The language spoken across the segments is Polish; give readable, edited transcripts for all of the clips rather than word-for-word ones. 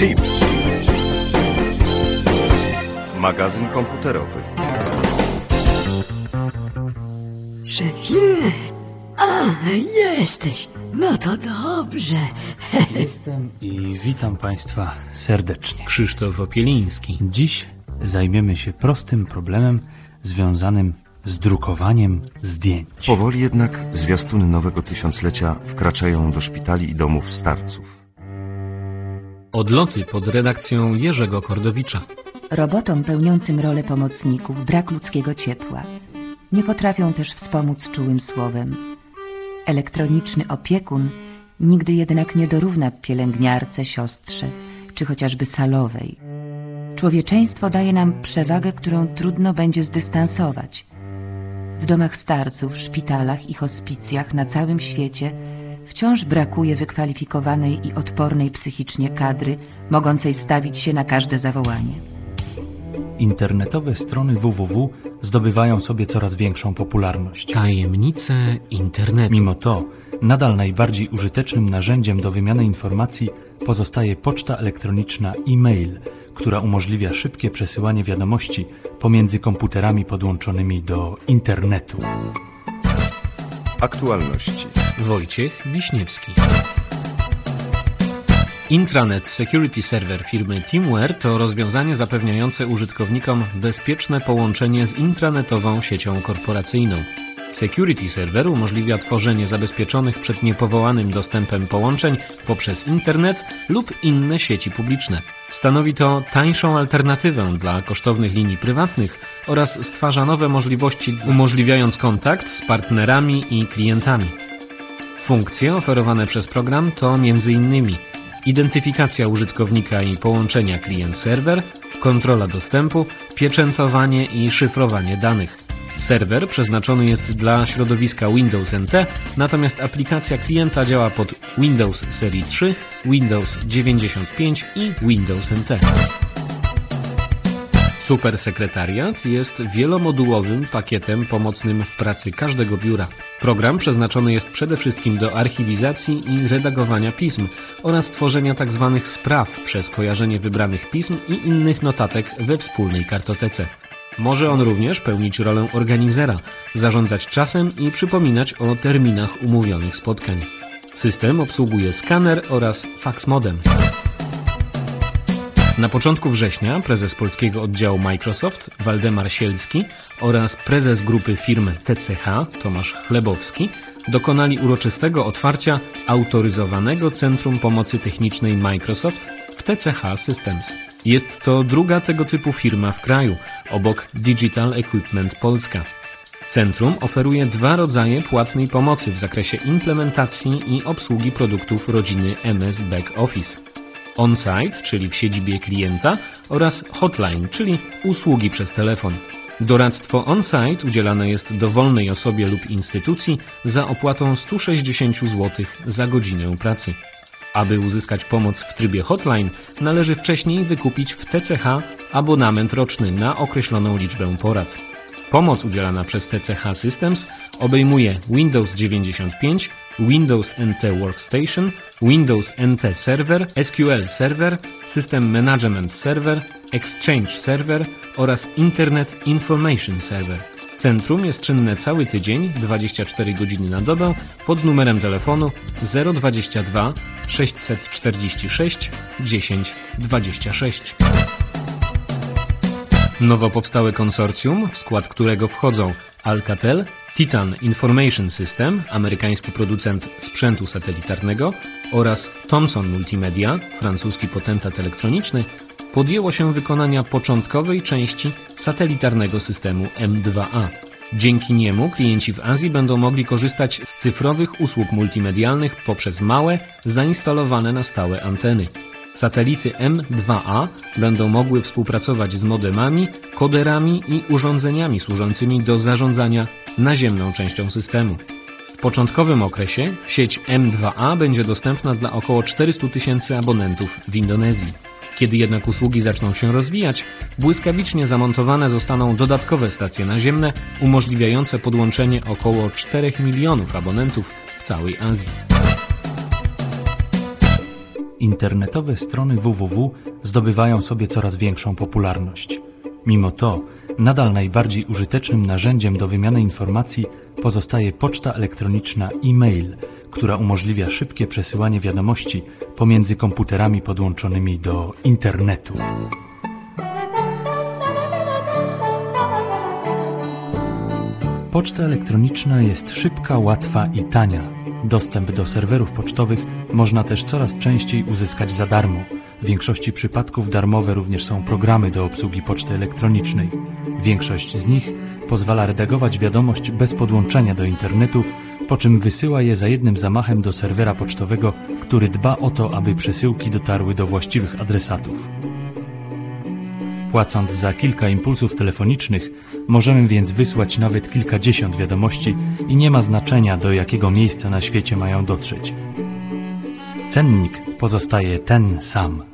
Chip. Magazyn komputerowy. Szefie! A, jesteś! No to dobrze. Jestem i witam Państwa serdecznie. Krzysztof Opieliński. Dziś zajmiemy się prostym problemem związanym z drukowaniem zdjęć. Powoli jednak zwiastuny nowego tysiąclecia wkraczają do szpitali i domów starców. Odloty pod redakcją Jerzego Kordowicza. Robotom pełniącym rolę pomocników brak ludzkiego ciepła. Nie potrafią też wspomóc czułym słowem. Elektroniczny opiekun nigdy jednak nie dorówna pielęgniarce, siostrze czy chociażby salowej. Człowieczeństwo daje nam przewagę, którą trudno będzie zdystansować. W domach starców, szpitalach i hospicjach na całym świecie wciąż brakuje wykwalifikowanej i odpornej psychicznie kadry, mogącej stawić się na każde zawołanie. Internetowe strony www zdobywają sobie coraz większą popularność. Tajemnice internetu. Mimo to nadal najbardziej użytecznym narzędziem do wymiany informacji pozostaje poczta elektroniczna e-mail, która umożliwia szybkie przesyłanie wiadomości pomiędzy komputerami podłączonymi do internetu. Aktualności. Wojciech Wiśniewski. Intranet Security Server firmy Teamware to rozwiązanie zapewniające użytkownikom bezpieczne połączenie z intranetową siecią korporacyjną. Security Server umożliwia tworzenie zabezpieczonych przed niepowołanym dostępem połączeń poprzez internet lub inne sieci publiczne. Stanowi to tańszą alternatywę dla kosztownych linii prywatnych oraz stwarza nowe możliwości, umożliwiając kontakt z partnerami i klientami. Funkcje oferowane przez program to m.in. identyfikacja użytkownika i połączenia klient-serwer, kontrola dostępu, pieczętowanie i szyfrowanie danych. Serwer przeznaczony jest dla środowiska Windows NT, natomiast aplikacja klienta działa pod Windows Serii 3, Windows 95 i Windows NT. Supersekretariat jest wielomodułowym pakietem pomocnym w pracy każdego biura. Program przeznaczony jest przede wszystkim do archiwizacji i redagowania pism oraz tworzenia tzw. spraw przez kojarzenie wybranych pism i innych notatek we wspólnej kartotece. Może on również pełnić rolę organizera, zarządzać czasem i przypominać o terminach umówionych spotkań. System obsługuje skaner oraz fax modem. Na początku września prezes polskiego oddziału Microsoft Waldemar Sielski oraz prezes grupy firm TCH Tomasz Chlebowski dokonali uroczystego otwarcia autoryzowanego Centrum Pomocy Technicznej Microsoft w TCH Systems. Jest to druga tego typu firma w kraju, obok Digital Equipment Polska. Centrum oferuje dwa rodzaje płatnej pomocy w zakresie implementacji i obsługi produktów rodziny MS Back Office. On-site, czyli w siedzibie klienta, oraz hotline, czyli usługi przez telefon. Doradztwo on-site udzielane jest dowolnej osobie lub instytucji za opłatą 160 zł za godzinę pracy. Aby uzyskać pomoc w trybie hotline, należy wcześniej wykupić w TCH abonament roczny na określoną liczbę porad. Pomoc udzielana przez TCH Systems obejmuje Windows 95, Windows NT Workstation, Windows NT Server, SQL Server, System Management Server, Exchange Server oraz Internet Information Server. Centrum jest czynne cały tydzień, 24 godziny na dobę, pod numerem telefonu 022 646 10 26. Nowo powstałe konsorcjum, w skład którego wchodzą Alcatel, Titan Information System, amerykański producent sprzętu satelitarnego, oraz Thomson Multimedia, francuski potentat elektroniczny, podjęło się wykonania początkowej części satelitarnego systemu M2A. Dzięki niemu klienci w Azji będą mogli korzystać z cyfrowych usług multimedialnych poprzez małe, zainstalowane na stałe anteny. Satelity M2A będą mogły współpracować z modemami, koderami i urządzeniami służącymi do zarządzania naziemną częścią systemu. W początkowym okresie sieć M2A będzie dostępna dla około 400 000 abonentów w Indonezji. Kiedy jednak usługi zaczną się rozwijać, błyskawicznie zamontowane zostaną dodatkowe stacje naziemne umożliwiające podłączenie około 4 milionów abonentów w całej Azji. internetowe strony www zdobywają sobie coraz większą popularność. Mimo to nadal najbardziej użytecznym narzędziem do wymiany informacji pozostaje poczta elektroniczna e-mail, która umożliwia szybkie przesyłanie wiadomości pomiędzy komputerami podłączonymi do internetu. Poczta elektroniczna jest szybka, łatwa i tania. Dostęp do serwerów pocztowych można też coraz częściej uzyskać za darmo. W większości przypadków darmowe również są programy do obsługi poczty elektronicznej. Większość z nich pozwala redagować wiadomość bez podłączenia do internetu, po czym wysyła je za jednym zamachem do serwera pocztowego, który dba o to, aby przesyłki dotarły do właściwych adresatów. Płacąc za kilka impulsów telefonicznych, możemy więc wysłać nawet kilkadziesiąt wiadomości i nie ma znaczenia, do jakiego miejsca na świecie mają dotrzeć. Cennik pozostaje ten sam.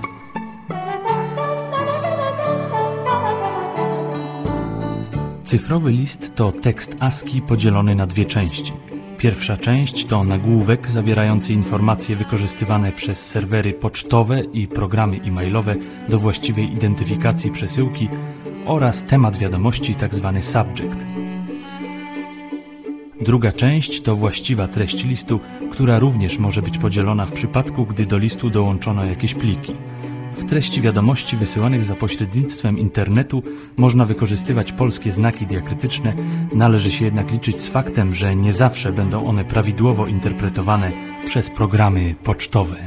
Cyfrowy list to tekst ASCII podzielony na dwie części. Pierwsza część to nagłówek zawierający informacje wykorzystywane przez serwery pocztowe i programy e-mailowe do właściwej identyfikacji przesyłki oraz temat wiadomości, tzw. subject. Druga część to właściwa treść listu, która również może być podzielona w przypadku, gdy do listu dołączono jakieś pliki. W treści wiadomości wysyłanych za pośrednictwem internetu można wykorzystywać polskie znaki diakrytyczne, należy się jednak liczyć z faktem, że nie zawsze będą one prawidłowo interpretowane przez programy pocztowe.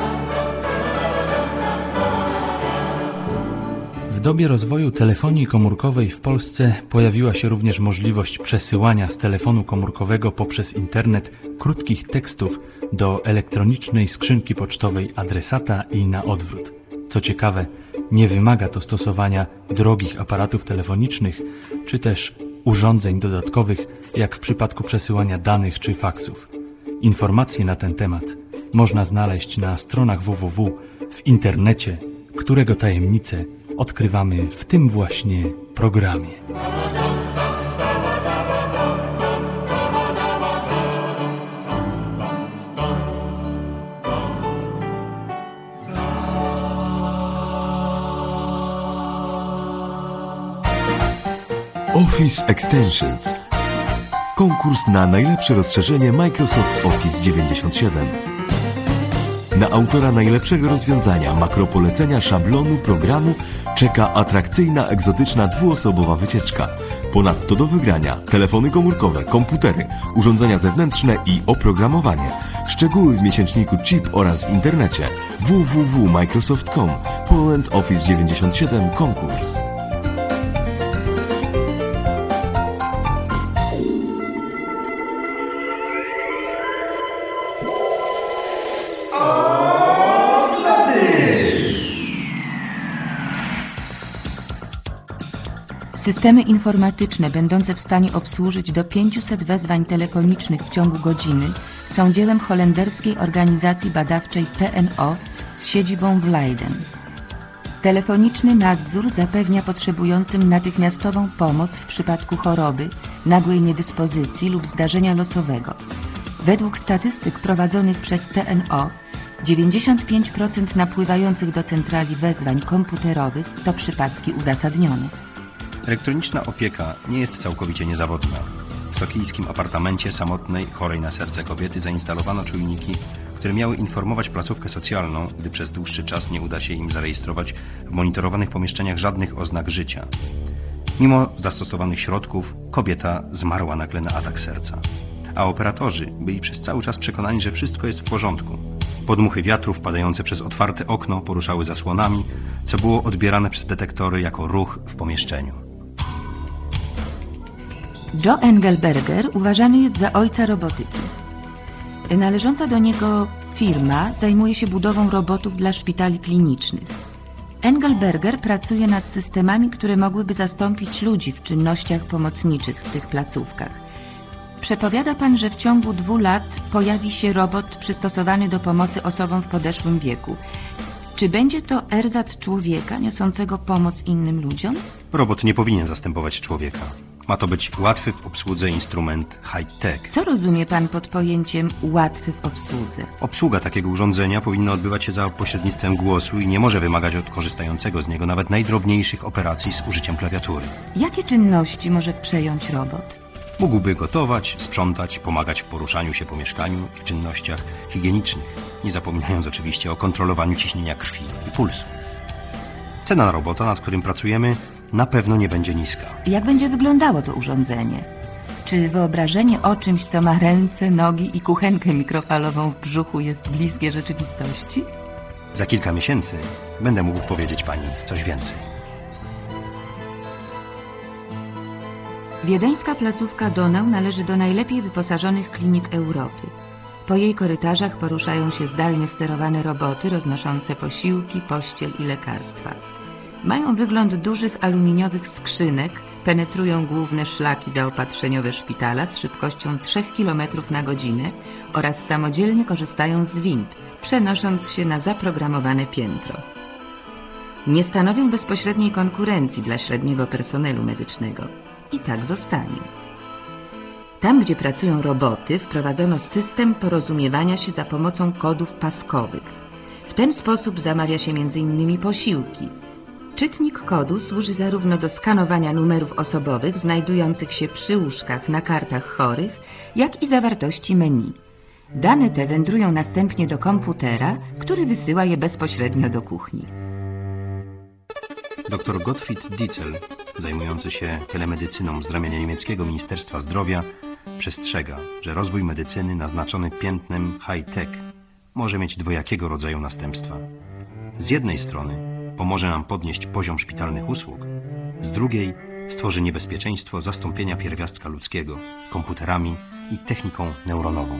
W dobie rozwoju telefonii komórkowej w Polsce pojawiła się również możliwość przesyłania z telefonu komórkowego poprzez internet krótkich tekstów do elektronicznej skrzynki pocztowej adresata i na odwrót. Co ciekawe, nie wymaga to stosowania drogich aparatów telefonicznych czy też urządzeń dodatkowych, jak w przypadku przesyłania danych czy faksów. Informacje na ten temat można znaleźć na stronach www, w internecie, którego tajemnice odkrywamy w tym właśnie programie. Office Extensions. Konkurs na najlepsze rozszerzenie Microsoft Office 97. Na autora najlepszego rozwiązania makropolecenia szablonu programu czeka atrakcyjna, egzotyczna dwuosobowa wycieczka. Ponadto do wygrania telefony komórkowe, komputery, urządzenia zewnętrzne i oprogramowanie. Szczegóły w miesięczniku Chip oraz w internecie www.microsoft.com. Poland Office 97 konkurs. Systemy informatyczne będące w stanie obsłużyć do 500 wezwań telefonicznych w ciągu godziny są dziełem holenderskiej organizacji badawczej TNO z siedzibą w Leiden. Telefoniczny nadzór zapewnia potrzebującym natychmiastową pomoc w przypadku choroby, nagłej niedyspozycji lub zdarzenia losowego. Według statystyk prowadzonych przez TNO 95% napływających do centrali wezwań komputerowych to przypadki uzasadnione. Elektroniczna opieka nie jest całkowicie niezawodna. W tokijskim apartamencie samotnej, chorej na serce kobiety zainstalowano czujniki, które miały informować placówkę socjalną, gdy przez dłuższy czas nie uda się im zarejestrować w monitorowanych pomieszczeniach żadnych oznak życia. Mimo zastosowanych środków kobieta zmarła nagle na atak serca, a operatorzy byli przez cały czas przekonani, że wszystko jest w porządku. Podmuchy wiatru wpadające przez otwarte okno poruszały zasłonami, co było odbierane przez detektory jako ruch w pomieszczeniu. Joe Engelberger uważany jest za ojca robotyki. Należąca do niego firma zajmuje się budową robotów dla szpitali klinicznych. Engelberger pracuje nad systemami, które mogłyby zastąpić ludzi w czynnościach pomocniczych w tych placówkach. Przepowiada pan, że w ciągu 2 lat pojawi się robot przystosowany do pomocy osobom w podeszłym wieku. Czy będzie to ersatz człowieka niosącego pomoc innym ludziom? Robot nie powinien zastępować człowieka. Ma to być łatwy w obsłudze instrument high-tech. Co rozumie pan pod pojęciem łatwy w obsłudze? Obsługa takiego urządzenia powinna odbywać się za pośrednictwem głosu i nie może wymagać od korzystającego z niego nawet najdrobniejszych operacji z użyciem klawiatury. Jakie czynności może przejąć robot? Mógłby gotować, sprzątać, pomagać w poruszaniu się po mieszkaniu i w czynnościach higienicznych, nie zapominając oczywiście o kontrolowaniu ciśnienia krwi i pulsu. Cena robota, nad którym pracujemy, na pewno nie będzie niska. Jak będzie wyglądało to urządzenie? Czy wyobrażenie o czymś, co ma ręce, nogi i kuchenkę mikrofalową w brzuchu, jest bliskie rzeczywistości? Za kilka miesięcy będę mógł powiedzieć pani coś więcej. Wiedeńska placówka Donau należy do najlepiej wyposażonych klinik Europy. Po jej korytarzach poruszają się zdalnie sterowane roboty roznoszące posiłki, pościel i lekarstwa. Mają wygląd dużych aluminiowych skrzynek, penetrują główne szlaki zaopatrzeniowe szpitala z szybkością 3 km na godzinę oraz samodzielnie korzystają z wind, przenosząc się na zaprogramowane piętro. Nie stanowią bezpośredniej konkurencji dla średniego personelu medycznego. I tak zostanie. Tam, gdzie pracują roboty, wprowadzono system porozumiewania się za pomocą kodów paskowych. W ten sposób zamawia się m.in. posiłki. Czytnik kodu służy zarówno do skanowania numerów osobowych znajdujących się przy łóżkach na kartach chorych, jak i zawartości menu. Dane te wędrują następnie do komputera, który wysyła je bezpośrednio do kuchni. Dr Gottfried Dietzel, zajmujący się telemedycyną z ramienia niemieckiego Ministerstwa Zdrowia, przestrzega, że rozwój medycyny naznaczony piętnem high-tech może mieć dwojakiego rodzaju następstwa. Z jednej strony pomoże nam podnieść poziom szpitalnych usług, z drugiej stworzy niebezpieczeństwo zastąpienia pierwiastka ludzkiego komputerami i techniką neuronową.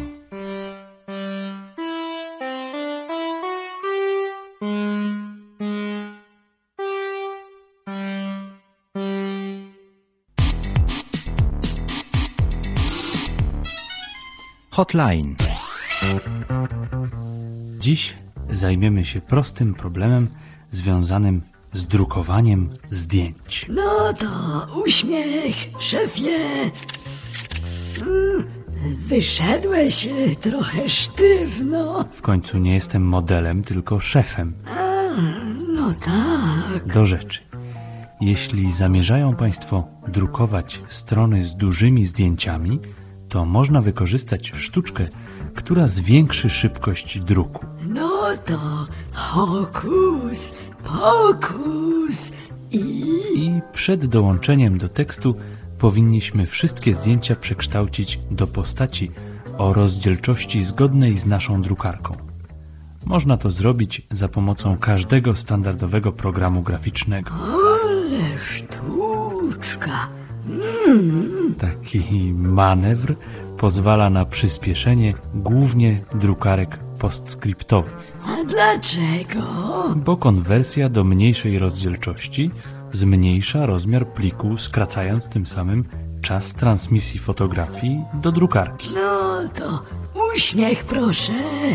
Hotline. Dziś zajmiemy się prostym problemem związanym z drukowaniem zdjęć. No to uśmiech, szefie. Wyszedłeś trochę sztywno. W końcu nie jestem modelem, tylko szefem. No tak. Do rzeczy. Jeśli zamierzają Państwo drukować strony z dużymi zdjęciami, to można wykorzystać sztuczkę, która zwiększy szybkość druku. No to hokus, pokus I przed dołączeniem do tekstu powinniśmy wszystkie zdjęcia przekształcić do postaci o rozdzielczości zgodnej z naszą drukarką. Można to zrobić za pomocą każdego standardowego programu graficznego. Ale sztuczka. Taki manewr pozwala na przyspieszenie głównie drukarek postscriptowych, A dlaczego? bo konwersja do mniejszej rozdzielczości zmniejsza rozmiar pliku, skracając tym samym czas transmisji fotografii do drukarki. No to uśmiech, proszę.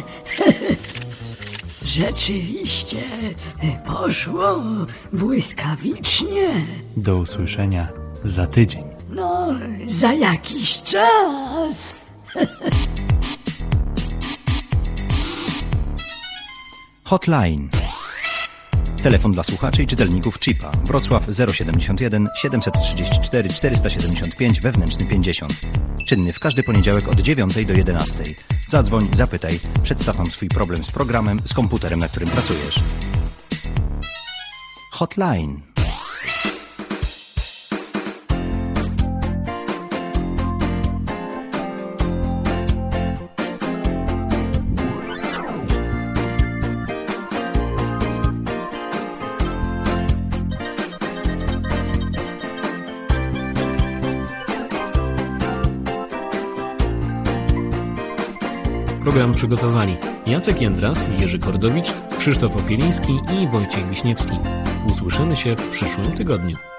Rzeczywiście poszło błyskawicznie. Do usłyszenia za tydzień. No, za jakiś czas. Hotline. Telefon dla słuchaczy i czytelników Chipa. Wrocław 071 734 475 wewnętrzny 50. Czynny w każdy poniedziałek od 9 do 11. Zadzwoń, zapytaj, przedstaw nam swój problem z programem, z komputerem, na którym pracujesz. Hotline. Program przygotowali Jacek Jędras, Jerzy Kordowicz, Krzysztof Opieliński i Wojciech Wiśniewski. Usłyszymy się w przyszłym tygodniu.